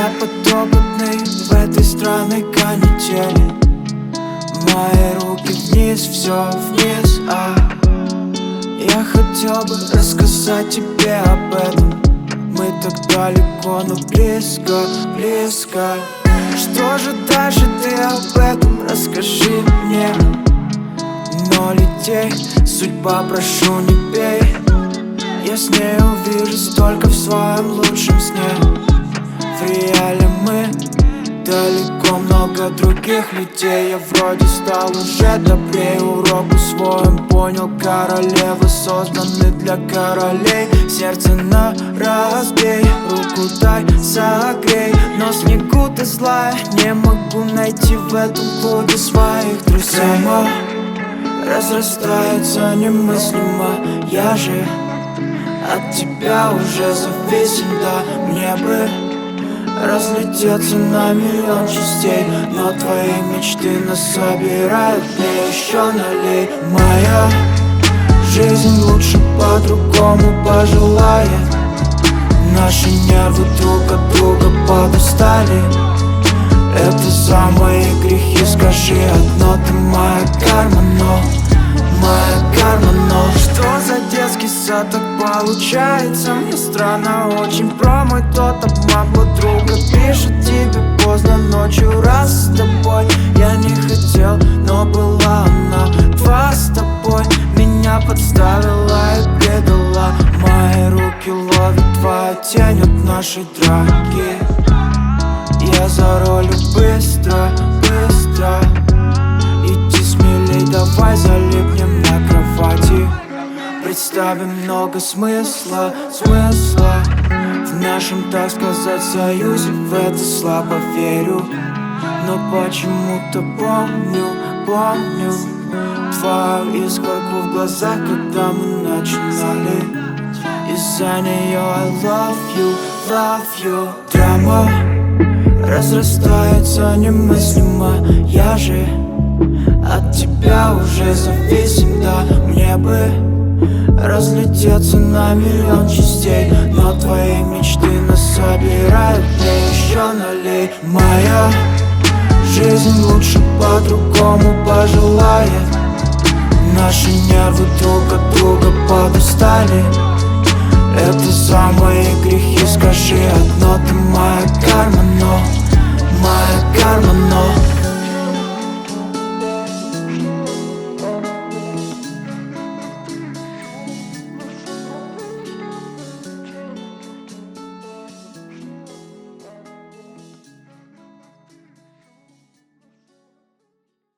Я подопытный в этой странной канители. Мои руки вниз, все вниз, я хотел бы рассказать тебе об этом. Мы так далеко, но близко, близко. Что же дальше ты об этом расскажи мне? Но летей, судьба, прошу, не бей. Я с ней увижусь только в своем лучшем сне. В реале мы далеко, много других людей. Я вроде стал уже добрее, урок усвоен, понял. Королевы созданы для королей. Сердце на разбей, руку дай, согрей. Но снегу ты злая, не могу найти в этом клубе своих друзей. Тема разрастается немыслимо. Я же от тебя уже зависим, да. Мне бы разлететься на миллион частей, но твои мечты нас собирают. Мне еще налей. Моя жизнь лучше по-другому пожелает. Наши нервы друг от друга подустали. Это за мои грехи, скажи одно. Ты моя карма, но моя карма, но что за детский сад так получается? Мне странно очень про мой тот обман. Подруга пишет тебе поздно ночью, раз с тобой я не хотел, но была она два с тобой. Меня подставила и предала. Мои руки ловят твою тень от нашей драки. Я за рулю быстро, быстро. Иди смелей, давай залипнем на кровати. Представим много смысла, смысла в нашем, так сказать, союзе. В это слабо верю, но почему-то помню, помню твою искорку в глазах, когда мы начинали. Из-за нее I love you, love you. Драма разрастается немыслимо. Я же от тебя уже зависим, да. Мне бы разлететься на миллион частей, но твои мечты нас собирают. Мне еще налей. Моя жизнь лучше по-другому пожелает. Наши нервы друг от друга подустали. Это за мои грехи,